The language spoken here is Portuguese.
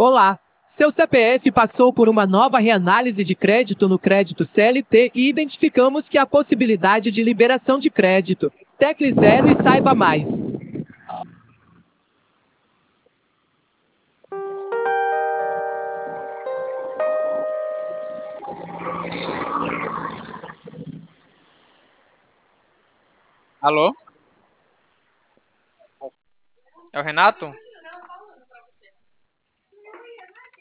Olá! Seu CPF passou por uma nova reanálise de crédito no crédito CLT e identificamos que há possibilidade de liberação de crédito. Tecle 0 e saiba mais. Alô? É o Renato?